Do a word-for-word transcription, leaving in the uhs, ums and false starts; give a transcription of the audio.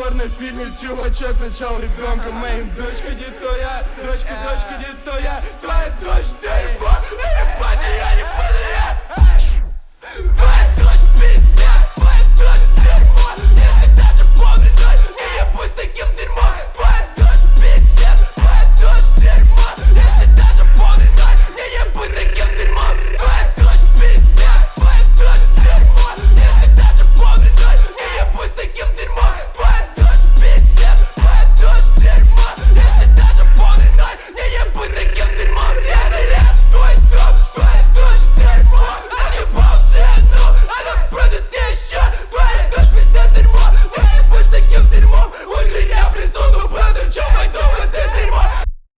порнофильме чувачок начал ребенка моим. Дочка, не то я, дочка, дочка, не то я, твоя дочь, ты ебать, я не буду.